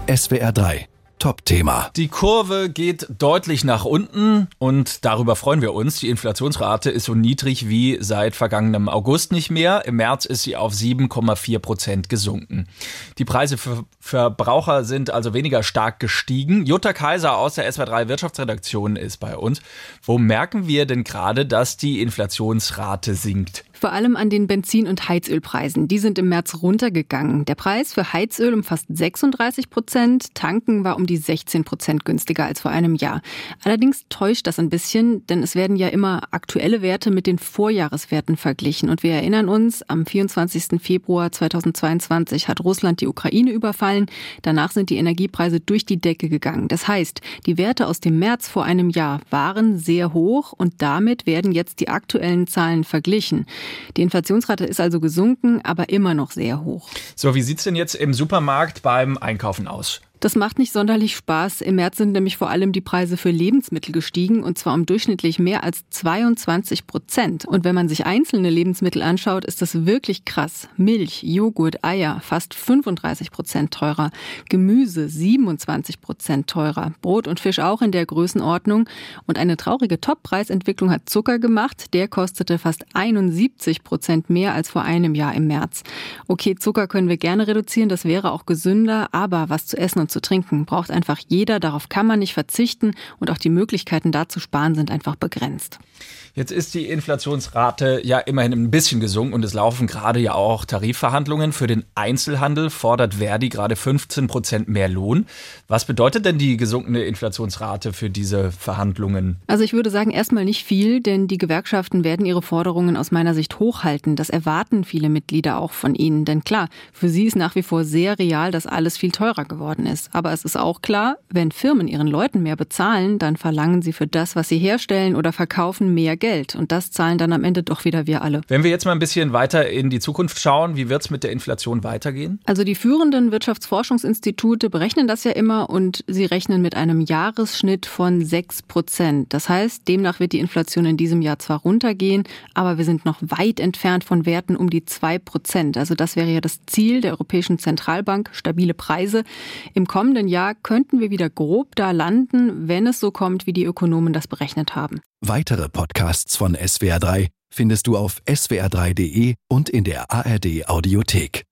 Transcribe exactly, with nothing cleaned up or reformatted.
S W R drei Top-Thema. Die Kurve geht deutlich nach unten und darüber freuen wir uns. Die Inflationsrate ist so niedrig wie seit vergangenem August nicht mehr. Im März ist sie auf sieben Komma vier Prozent gesunken. Die Preise für Verbraucher sind also weniger stark gestiegen. Jutta Kaiser aus der S W R drei Wirtschaftsredaktion ist bei uns. Wo merken wir denn gerade, dass die Inflationsrate sinkt? Vor allem an den Benzin- und Heizölpreisen. Die sind im März runtergegangen. Der Preis für Heizöl um fast sechsunddreißig Prozent. Tanken war um die sechzehn Prozent günstiger als vor einem Jahr. Allerdings täuscht das ein bisschen, denn es werden ja immer aktuelle Werte mit den Vorjahreswerten verglichen. Und wir erinnern uns, am vierundzwanzigsten Februar zweitausendzweiundzwanzig hat Russland die Ukraine überfallen. Danach sind die Energiepreise durch die Decke gegangen. Das heißt, die Werte aus dem März vor einem Jahr waren sehr hoch und damit werden jetzt die aktuellen Zahlen verglichen. Die Inflationsrate ist also gesunken, aber immer noch sehr hoch. So, wie sieht's denn jetzt im Supermarkt beim Einkaufen aus? Das macht nicht sonderlich Spaß. Im März sind nämlich vor allem die Preise für Lebensmittel gestiegen und zwar um durchschnittlich mehr als zweiundzwanzig Prozent. Und wenn man sich einzelne Lebensmittel anschaut, ist das wirklich krass. Milch, Joghurt, Eier fast fünfunddreißig Prozent teurer, Gemüse siebenundzwanzig Prozent teurer, Brot und Fisch auch in der Größenordnung. Und eine traurige Top-Preisentwicklung hat Zucker gemacht. Der kostete fast einundsiebzig Prozent mehr als vor einem Jahr im März. Okay, Zucker können wir gerne reduzieren, das wäre auch gesünder, aber was zu essen und zu trinken braucht einfach jeder, darauf kann man nicht verzichten und auch die Möglichkeiten da zu sparen sind einfach begrenzt. Jetzt ist die Inflationsrate ja immerhin ein bisschen gesunken und es laufen gerade ja auch Tarifverhandlungen. Für den Einzelhandel fordert Verdi gerade fünfzehn Prozent mehr Lohn. Was bedeutet denn die gesunkene Inflationsrate für diese Verhandlungen? Also ich würde sagen, erstmal nicht viel, denn die Gewerkschaften werden ihre Forderungen aus meiner Sicht hochhalten. Das erwarten viele Mitglieder auch von ihnen. Denn klar, für sie ist nach wie vor sehr real, dass alles viel teurer geworden ist. Aber es ist auch klar, wenn Firmen ihren Leuten mehr bezahlen, dann verlangen sie für das, was sie herstellen oder verkaufen, mehr Geld. Und das zahlen dann am Ende doch wieder wir alle. Wenn wir jetzt mal ein bisschen weiter in die Zukunft schauen, wie wird es mit der Inflation weitergehen? Also die führenden Wirtschaftsforschungsinstitute berechnen das ja immer und sie rechnen mit einem Jahresschnitt von sechs Prozent. Das heißt, demnach wird die Inflation in diesem Jahr zwar runtergehen, aber wir sind noch weit entfernt von Werten um die zwei Prozent. Also das wäre ja das Ziel der Europäischen Zentralbank, stabile Preise. Im kommenden Jahr könnten wir wieder grob da landen, wenn es so kommt, wie die Ökonomen das berechnet haben. Weitere Podcasts von S W R drei findest du auf s w r drei punkt d e und in der A R D Audiothek.